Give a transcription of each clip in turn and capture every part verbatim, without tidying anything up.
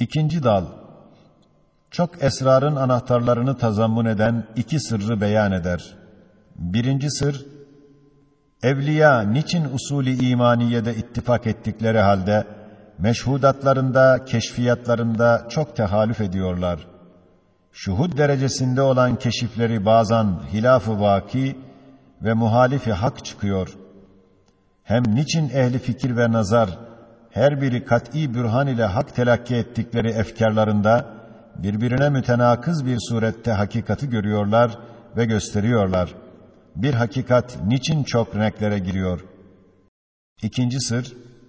İkinci dal, çok esrarın anahtarlarını tazammun eden iki sırrı beyan eder. Birinci sır, evliya niçin usulü imaniyede ittifak ettikleri halde meşhudatlarında, keşfiyatlarında çok tehallüf ediyorlar. Şuhud derecesinde olan keşifleri bazen hilaf-ı vaki ve muhalifi hak çıkıyor. Hem niçin ehli fikir ve nazar her biri kat'î bürhan ile hak telakki ettikleri efkarlarında birbirine mütenakız bir surette hakikati görüyorlar ve gösteriyorlar. Bir hakikat niçin çok renklere giriyor? İkinci sır,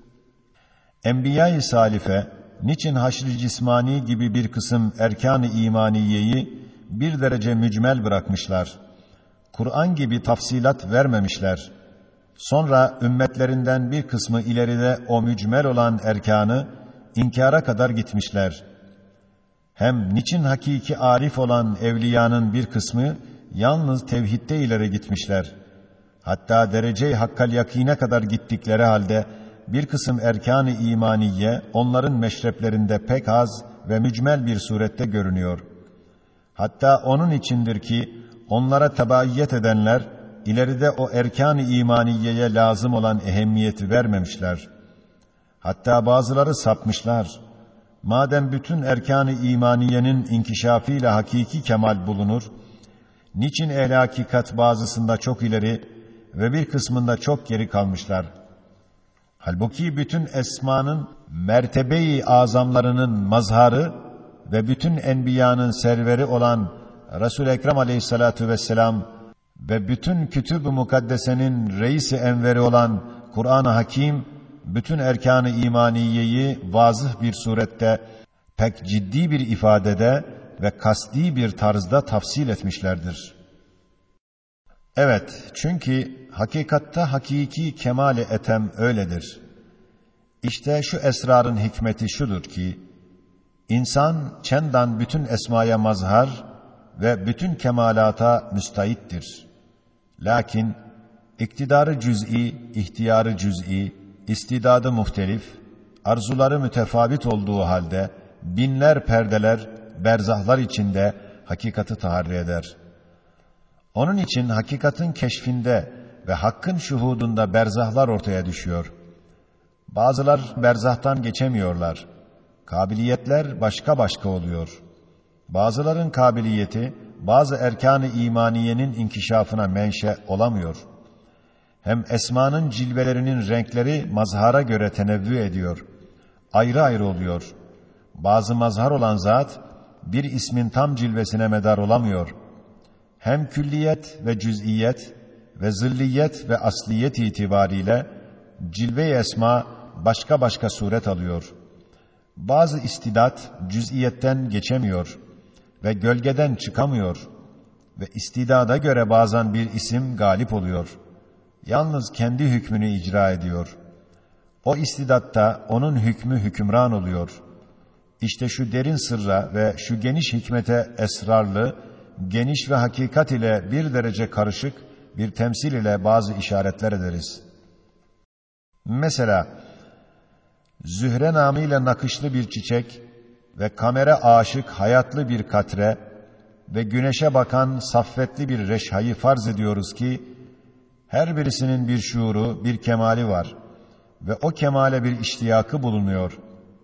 Enbiya-i Salife niçin haşr-ı cismani gibi bir kısım erkan-ı imaniyeyi bir derece mücmel bırakmışlar? Kur'an gibi tafsilat vermemişler. Sonra ümmetlerinden bir kısmı ileride o mücmel olan erkanı inkara kadar gitmişler. Hem niçin hakiki arif olan evliyanın bir kısmı yalnız tevhidde ileri gitmişler. Hatta derece-i hakkal yakine kadar gittikleri halde bir kısım erkan-ı imaniye onların meşreplerinde pek az ve mücmel bir surette görünüyor. Hatta onun içindir ki onlara tebaiyet edenler ileride o erkan-ı imaniyeye lazım olan ehemmiyeti vermemişler. Hatta bazıları sapmışlar. Madem bütün erkan-ı imaniyenin inkişafıyla hakiki kemal bulunur, niçin ehl-i hakikat bazısında çok ileri ve bir kısmında çok geri kalmışlar? Halbuki bütün esmanın mertebe-i azamlarının mazharı ve bütün enbiyanın serveri olan Resul-i Ekrem aleyhissalatu vesselam ve bütün kütüb-ü mukaddesenin reis-i enveri olan Kur'an-ı Hakim, bütün erkan-ı imaniyeyi vazıh bir surette, pek ciddi bir ifadede ve kasti bir tarzda tafsil etmişlerdir. Evet, çünkü hakikatta hakiki kemal-i etem öyledir. İşte şu esrarın hikmeti şudur ki, insan çendan bütün esmaya mazhar ve bütün kemalata müstahittir. Lakin iktidarı cüz'i, ihtiyarı cüz'i, istidadı muhtelif, arzuları mütefavit olduğu halde binler perdeler, berzahlar içinde hakikati taharri eder. Onun için hakikatin keşfinde ve hakkın şuhudunda berzahlar ortaya düşüyor. Bazılar berzahtan geçemiyorlar. Kabiliyetler başka başka oluyor. Bazıların kabiliyeti bazı erkan-ı imaniyenin inkişafına menşe olamıyor. Hem esmanın cilvelerinin renkleri mazhara göre tenevvü ediyor. Ayrı ayrı oluyor. Bazı mazhar olan zat bir ismin tam cilvesine medar olamıyor. Hem külliyet ve cüz'iyet ve zilliyet ve asliyet itibariyle cilve-i esma başka başka suret alıyor. Bazı istidat cüz'iyetten geçemiyor ve gölgeden çıkamıyor ve istidada göre bazen bir isim galip oluyor. Yalnız kendi hükmünü icra ediyor. O istidatta onun hükmü hükümran oluyor. İşte şu derin sırra ve şu geniş hikmete esrarlı, geniş ve hakikat ile bir derece karışık bir temsil ile bazı işaretler ederiz. Mesela, Zühre namıyla nakışlı bir çiçek ve kamera aşık hayatlı bir katre ve güneşe bakan saffetli bir reşhayı farz ediyoruz ki, her birisinin bir şuuru, bir kemali var ve o kemale bir iştiyakı bulunuyor.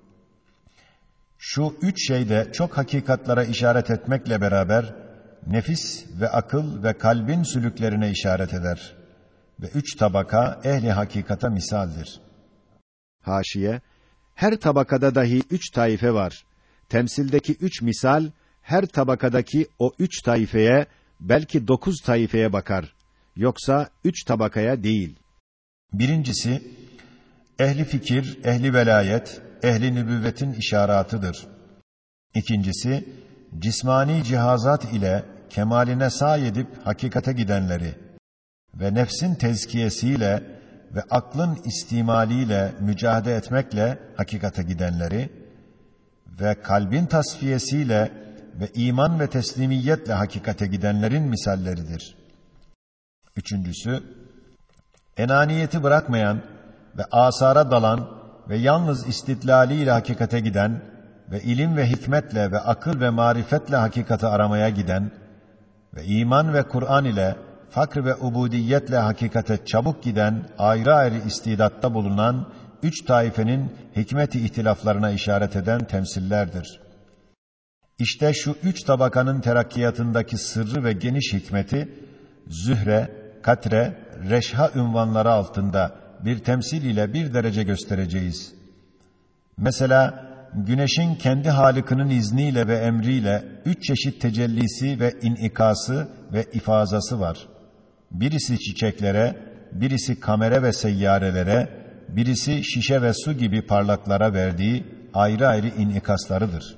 Şu üç şeyde çok hakikatlara işaret etmekle beraber, nefis ve akıl ve kalbin sülüklerine işaret eder ve üç tabaka ehli hakikata misaldir. Haşiye, her tabakada dahi üç taife var. Temsildeki üç misal, her tabakadaki o üç taifeye, belki dokuz taifeye bakar. Yoksa üç tabakaya değil. Birincisi, ehli fikir, ehli velayet, ehli nübüvvetin işaratıdır. İkincisi, cismani cihazat ile kemaline sây edip hakikate gidenleri ve nefsin tezkiyesiyle ve aklın istimaliyle mücadele etmekle hakikate gidenleri ve kalbin tasfiyesiyle ve iman ve teslimiyetle hakikate gidenlerin misalleridir. Üçüncüsü, enaniyeti bırakmayan ve asara dalan ve yalnız istidlaliyle hakikate giden ve ilim ve hikmetle ve akıl ve marifetle hakikati aramaya giden ve iman ve Kur'an ile fakr ve ubudiyetle hakikate çabuk giden ayrı ayrı istidatta bulunan üç taifenin hikmet-i ihtilaflarına işaret eden temsillerdir. İşte şu üç tabakanın terakkiyatındaki sırrı ve geniş hikmeti, Zühre, Katre, Reşha ünvanları altında bir temsil ile bir derece göstereceğiz. Mesela, güneşin kendi Halık'ının izniyle ve emriyle üç çeşit tecellisi ve inikası ve ifazası var. Birisi çiçeklere, birisi kamere ve seyyarelere, birisi şişe ve su gibi parlaklara verdiği ayrı ayrı inikaslarıdır.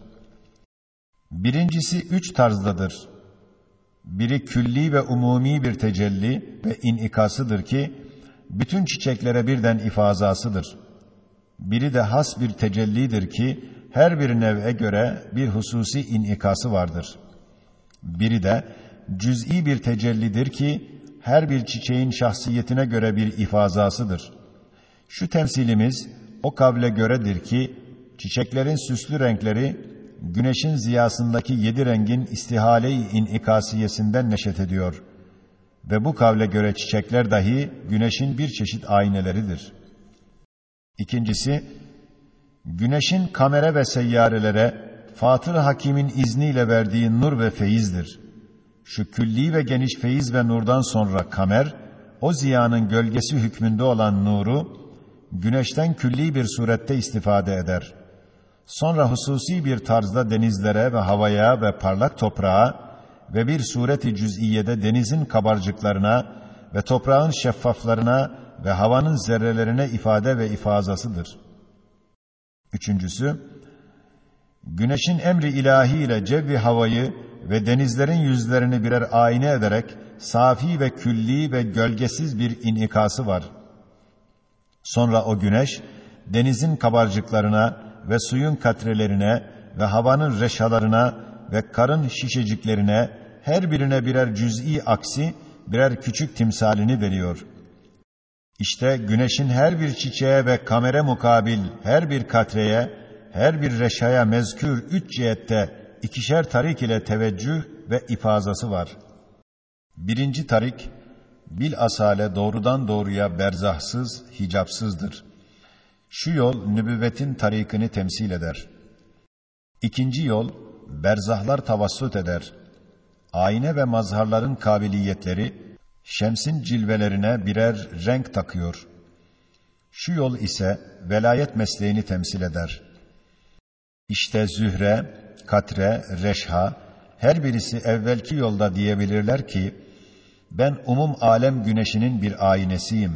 Birincisi üç tarzdadır. Biri külli ve umumi bir tecelli ve inikasıdır ki, bütün çiçeklere birden ifazasıdır. Biri de has bir tecellidir ki, her bir nev'e göre bir hususi inikası vardır. Biri de cüz'i bir tecellidir ki, her bir çiçeğin şahsiyetine göre bir ifazasıdır. Şu temsilimiz o kavle göredir ki, çiçeklerin süslü renkleri, güneşin ziyasındaki yedi rengin istihale-i inikasiyesinden neşet ediyor. Ve bu kavle göre çiçekler dahi güneşin bir çeşit ayneleridir. İkincisi, güneşin kamera ve seyyarelere Fatır Hakim'in izniyle verdiği nur ve feyizdir. Şu külli ve geniş feyiz ve nurdan sonra kamer, o ziyanın gölgesi hükmünde olan nuru, güneşten külli bir surette istifade eder. Sonra hususi bir tarzda denizlere ve havaya ve parlak toprağa ve bir sureti cüz'iyede denizin kabarcıklarına ve toprağın şeffaflarına ve havanın zerrelerine ifade ve ifazasıdır. Üçüncüsü, güneşin emri ilahi ile cevvi havayı ve denizlerin yüzlerini birer ayna ederek safi ve külli ve gölgesiz bir inikası var. Sonra o güneş, denizin kabarcıklarına ve suyun katrelerine ve havanın reşalarına ve karın şişeciklerine her birine birer cüz'i aksi, birer küçük timsalini veriyor. İşte güneşin her bir çiçeğe ve kamere mukabil her bir katreye, her bir reşaya mezkür üç cihette ikişer tarik ile teveccüh ve ifazası var. Birinci tarik, bilasale doğrudan doğruya berzahsız, hicapsızdır. Şu yol nübüvvetin tarikini temsil eder. İkinci yol, berzahlar tavassut eder. Ayne ve mazharların kabiliyetleri, şemsin cilvelerine birer renk takıyor. Şu yol ise velayet mesleğini temsil eder. İşte Zühre, Katre, Reşha, her birisi evvelki yolda diyebilirler ki, ben umum alem güneşinin bir aynesiyim.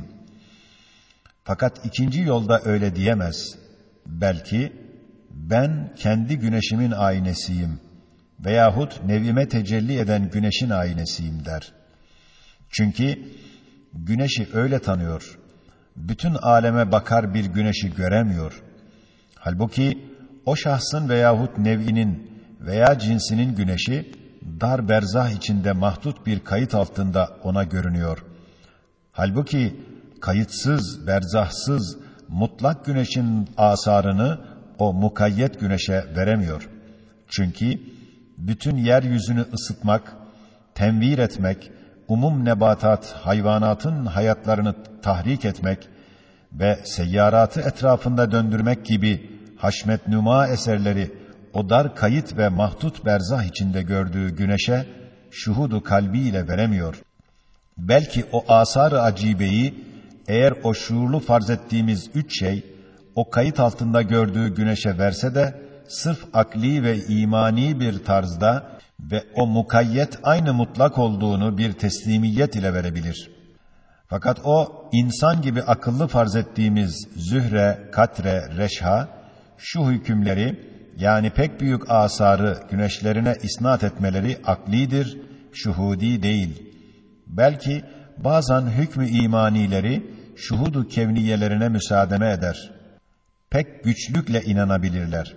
Fakat ikinci yolda öyle diyemez. Belki, ben kendi güneşimin aynesiyim veyahut nevime tecelli eden güneşin aynesiyim der. Çünkü güneşi öyle tanıyor. Bütün aleme bakar bir güneşi göremiyor. Halbuki o şahsın veyahut nev'inin veya cinsinin güneşi dar berzah içinde mahdut bir kayıt altında ona görünüyor. Halbuki kayıtsız, berzahsız, mutlak güneşin asarını o mukayyet güneşe veremiyor. Çünkü bütün yeryüzünü ısıtmak, tenvir etmek, umum nebatat, hayvanatın hayatlarını tahrik etmek ve seyyaratı etrafında döndürmek gibi haşmet nüma eserleri o dar kayıt ve mahdut berzah içinde gördüğü güneşe şuhudu kalbiyle veremiyor. Belki o asar-ı acibeyi eğer o şuurlu farz ettiğimiz üç şey o kayıt altında gördüğü güneşe verse de sırf akli ve imani bir tarzda ve o mukayyet aynı mutlak olduğunu bir teslimiyet ile verebilir. Fakat o insan gibi akıllı farz ettiğimiz Zühre, Katre, Reşha şu hükümleri yani pek büyük asarı güneşlerine isnat etmeleri aklidir, şuhudi değil. Belki bazen hükmü imanileri şuhudu kevniyelerine müsaade eder. Pek güçlükle inanabilirler.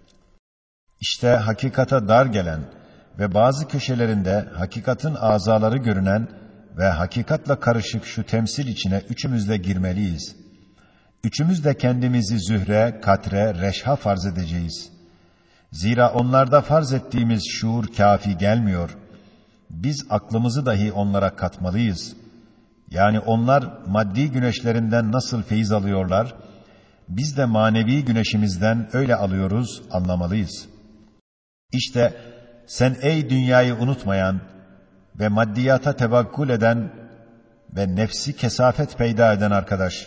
İşte hakikata dar gelen ve bazı köşelerinde hakikatin azaları görünen ve hakikatla karışık şu temsil içine üçümüz de girmeliyiz. Üçümüz de kendimizi Zühre, Katre, Reşha farz edeceğiz. Zira onlarda farz ettiğimiz şuur kafi gelmiyor. Biz aklımızı dahi onlara katmalıyız. Yani onlar maddi güneşlerinden nasıl feyiz alıyorlar, biz de manevi güneşimizden öyle alıyoruz, anlamalıyız. İşte sen ey dünyayı unutmayan ve maddiyata tevakkul eden ve nefsi kesafet peyda eden arkadaş,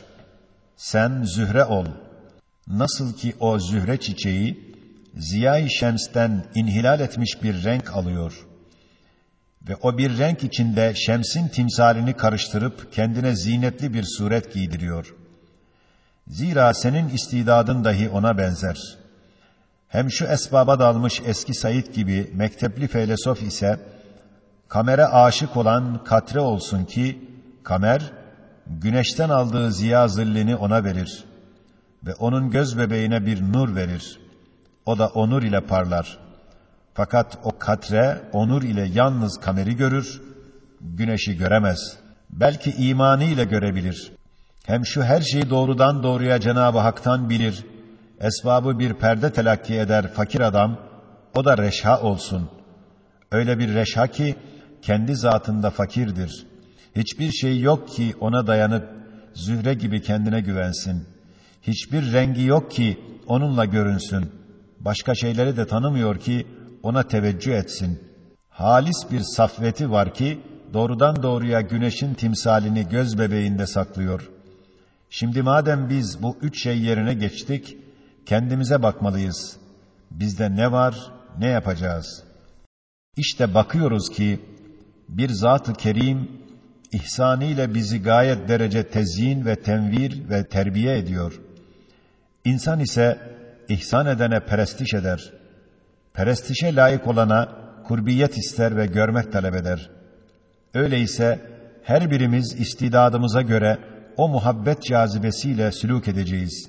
sen zühre ol. Nasıl ki o zühre çiçeği, Ziya-i Şems'ten inhilal etmiş bir renk alıyor ve o bir renk içinde şemsin timsalini karıştırıp kendine zinetli bir suret giydiriyor. Zira senin istidadın dahi ona benzer. Hem şu esbaba dalmış eski Said gibi mektepli feylesof ise, kamere aşık olan katre olsun ki, kamer, güneşten aldığı ziya zillini ona verir ve onun göz bebeğine bir nur verir. O da o nur ile parlar. Fakat o katre, o nur ile yalnız kameri görür, güneşi göremez. Belki imanı ile görebilir. Hem şu her şeyi doğrudan doğruya Cenab-ı Hak'tan bilir. Esbabı bir perde telakki eder fakir adam, o da reşha olsun. Öyle bir reşha ki, kendi zatında fakirdir. Hiçbir şey yok ki ona dayanıp, zühre gibi kendine güvensin. Hiçbir rengi yok ki onunla görünsün. Başka şeyleri de tanımıyor ki ona teveccüh etsin. Halis bir safveti var ki, doğrudan doğruya güneşin timsalini göz bebeğinde saklıyor. Şimdi madem biz bu üç şey yerine geçtik, kendimize bakmalıyız. Bizde ne var, ne yapacağız? İşte bakıyoruz ki, bir Zat-ı Kerim, ihsanıyla bizi gayet derece tezyin ve tenvir ve terbiye ediyor. İnsan ise, ihsan edene perestiş eder. Perestişe layık olana, kurbiyet ister ve görmek talep eder. Öyleyse, her birimiz istidadımıza göre, o muhabbet cazibesiyle sülûk edeceğiz.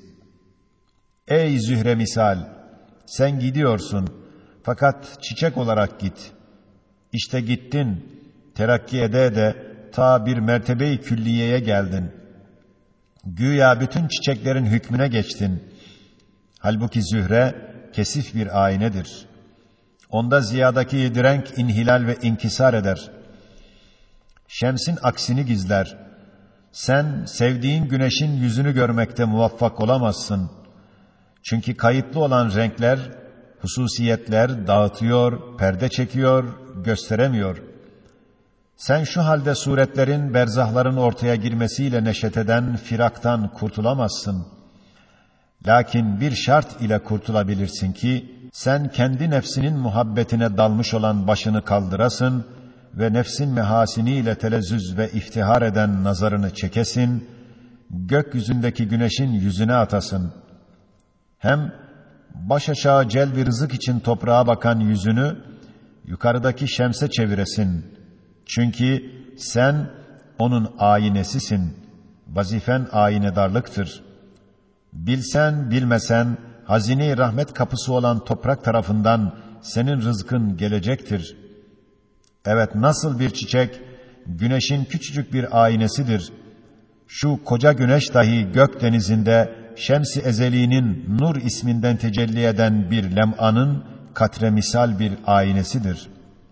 Ey zühre misal! Sen gidiyorsun, fakat çiçek olarak git. İşte gittin, terakki ede ede, ta bir mertebe-i külliyeye geldin. Güya bütün çiçeklerin hükmüne geçtin. Halbuki zühre, kesif bir aynedir. Onda ziyadaki yedi renk inhilal ve inkisar eder. Şemsin aksini gizler. Sen sevdiğin güneşin yüzünü görmekte muvaffak olamazsın. Çünkü kayıtlı olan renkler, hususiyetler dağıtıyor, perde çekiyor, gösteremiyor. Sen şu halde suretlerin, berzahların ortaya girmesiyle neşet eden firaktan kurtulamazsın. Lakin bir şart ile kurtulabilirsin ki, sen kendi nefsinin muhabbetine dalmış olan başını kaldırasın ve nefsin mehasiniyle telezzüz ve iftihar eden nazarını çekesin, gökyüzündeki güneşin yüzüne atasın. Hem baş aşağı celb-i rızık için toprağa bakan yüzünü, yukarıdaki şemse çeviresin. Çünkü sen onun aynesisin, vazifen aynedarlıktır. Bilsen bilmesen, hazine-i rahmet kapısı olan toprak tarafından senin rızkın gelecektir. Evet, nasıl bir çiçek, güneşin küçücük bir aynesidir. Şu koca güneş dahi gök denizinde, Şems-i Ezeli'nin Nur isminden tecelli eden bir lem'anın katre misal bir aynesidir.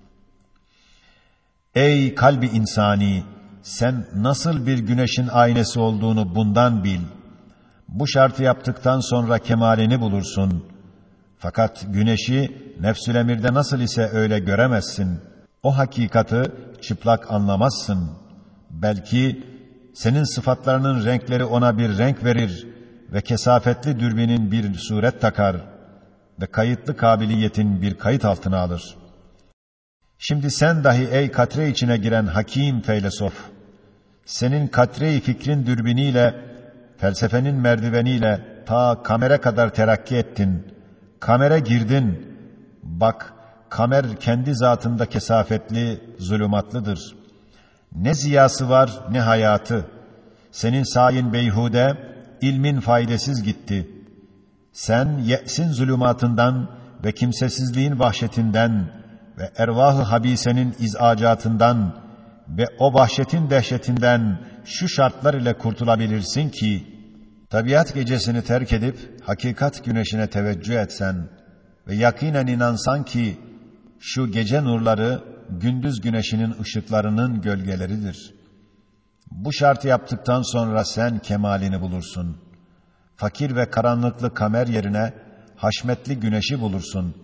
Ey kalbi insani! Sen nasıl bir güneşin aynesi olduğunu bundan bil. Bu şartı yaptıktan sonra kemalini bulursun. Fakat güneşi nefsül emirde nasıl ise öyle göremezsin. O hakikati çıplak anlamazsın. Belki senin sıfatlarının renkleri ona bir renk verir ve kesafetli dürbinin bir suret takar ve kayıtlı kabiliyetin bir kayıt altına alır. Şimdi sen dahi ey katre içine giren hakim feylesof, senin katre-i fikrin dürbiniyle, felsefenin merdiveniyle ta kamere kadar terakki ettin. Kamere girdin. Bak, kamer kendi zatında kesafetli, zulümatlıdır. Ne ziyası var, ne hayatı. Senin sayin beyhude, ilmin faydasız gitti. Sen ye'sin zulümatından ve kimsesizliğin vahşetinden ve ervah-ı habisenin izacatından ve o vahşetin dehşetinden şu şartlar ile kurtulabilirsin ki, tabiat gecesini terk edip hakikat güneşine teveccüh etsen ve yakinen inansan ki şu gece nurları gündüz güneşinin ışıklarının gölgeleridir. Bu şartı yaptıktan sonra sen kemalini bulursun. Fakir ve karanlıklı kamer yerine haşmetli güneşi bulursun.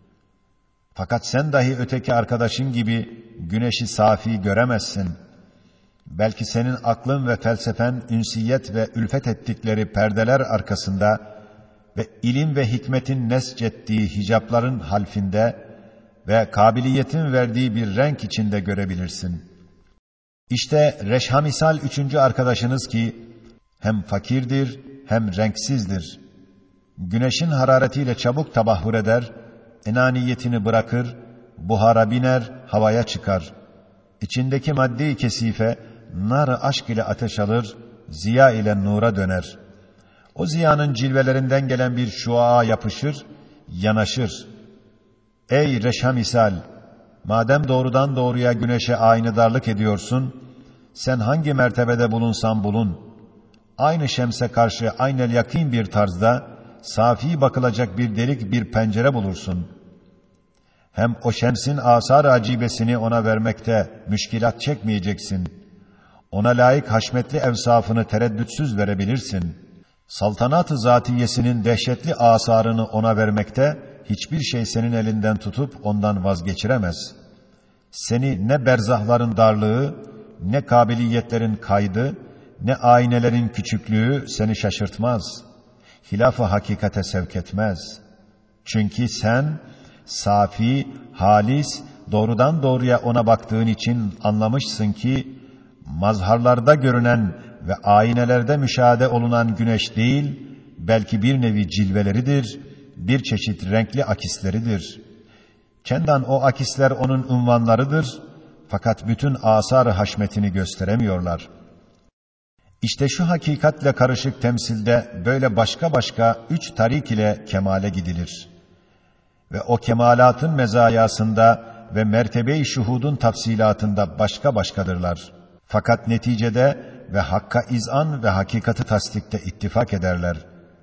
Fakat sen dahi öteki arkadaşın gibi güneşi safi göremezsin. Belki senin aklın ve felsefen ünsiyet ve ülfet ettikleri perdeler arkasında ve ilim ve hikmetin nescettiği hicapların halfinde ve kabiliyetin verdiği bir renk içinde görebilirsin. İşte reşhamisal üçüncü arkadaşınız ki hem fakirdir hem renksizdir. Güneşin hararetiyle çabuk tabahhur eder, enaniyetini bırakır, buhara biner, havaya çıkar. İçindeki madde-i kesife, nar-ı aşk ile ateş alır, ziya ile nura döner. O ziyanın cilvelerinden gelen bir şuaa yapışır, yanaşır. Ey reşhamisal! Madem doğrudan doğruya güneşe aynidarlık ediyorsun, sen hangi mertebede bulunsan bulun, aynı şemse karşı aynel yakîn bir tarzda, safi bakılacak bir delik bir pencere bulursun. Hem o şemsin asar-ı acibesini ona vermekte müşkilat çekmeyeceksin. Ona layık haşmetli evsafını tereddütsüz verebilirsin. Saltanat-ı zatiyesinin dehşetli asarını ona vermekte hiçbir şey senin elinden tutup ondan vazgeçiremez. Seni ne berzahların darlığı, ne kabiliyetlerin kaydı, ne aynelerin küçüklüğü seni şaşırtmaz. Hilaf-ı hakikate sevk etmez. Çünkü sen safi, halis, doğrudan doğruya ona baktığın için anlamışsın ki mazharlarda görünen ve aynelerde müşahede olunan güneş değil, belki bir nevi cilveleridir, bir çeşit renkli akisleridir. Kendan o akisler onun unvanlarıdır, fakat bütün asar-ı haşmetini gösteremiyorlar. İşte şu hakikatle karışık temsilde böyle başka başka üç tarik ile kemale gidilir. Ve o kemalatın mezayasında ve mertebe-i şuhudun tafsilatında başka başkadırlar. Fakat neticede ve hakka izan ve hakikati tasdikte ittifak ederler.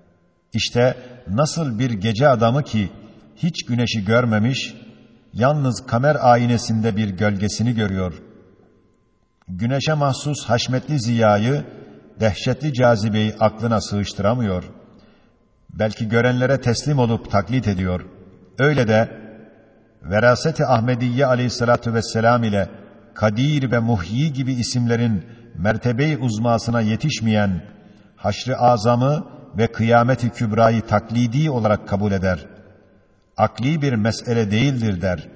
İşte nasıl bir gece adamı ki hiç güneşi görmemiş, yalnız kamer aynesinde bir gölgesini görüyor. Güneşe mahsus haşmetli ziyayı, dehşetli cazibeyi aklına sığıştıramıyor. Belki görenlere teslim olup taklit ediyor. Öyle de Veraset-i Ahmediye aleyhissalatu vesselam ile Kadir ve Muhyi gibi isimlerin mertebe-i uzmasına yetişmeyen haşr-ı azamı ve kıyamet-i kübrayı taklidi olarak kabul eder. Akli bir mesele değildir der.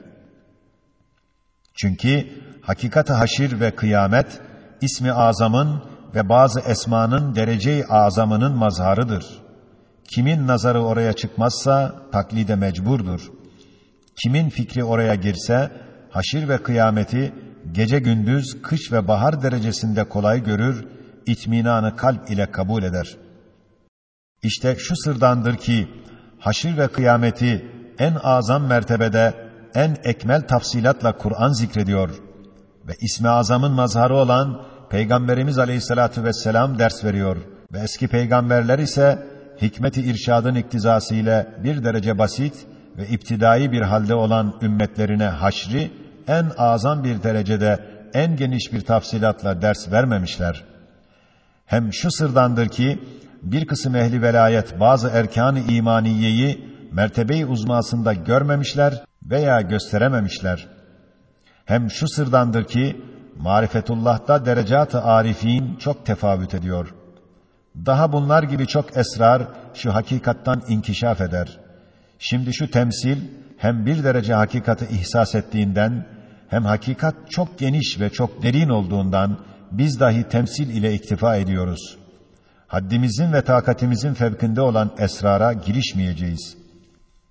Çünkü hakikat-ı haşir ve kıyamet ismi azamın ve bazı esmanın derece-i azamının mazharıdır. Kimin nazarı oraya çıkmazsa taklide mecburdur. Kimin fikri oraya girse haşir ve kıyameti gece gündüz, kış ve bahar derecesinde kolay görür, itminanı kalp ile kabul eder. İşte şu sırdandır ki haşir ve kıyameti en azam mertebede, en ekmel tafsilatla Kur'an zikrediyor ve ismi azamın mazharı olan Peygamberimiz Aleyhisselatü Vesselam ders veriyor ve eski peygamberler ise hikmet-i irşadın iktizası ile bir derece basit ve iptidai bir halde olan ümmetlerine haşri en azam bir derecede en geniş bir tafsilatla ders vermemişler. Hem şu sırdandır ki bir kısım ehli velayet bazı erkan-ı imaniyeyi mertebe-i uzmasında görmemişler veya gösterememişler. Hem şu sırdandır ki marifetullah'ta derecat-ı arifin çok tefavüt ediyor. Daha bunlar gibi çok esrar şu hakikattan inkişaf eder. Şimdi şu temsil hem bir derece hakikati ihsas ettiğinden hem hakikat çok geniş ve çok derin olduğundan biz dahi temsil ile iktifa ediyoruz. Haddimizin ve takatimizin fevkinde olan esrara girişmeyeceğiz.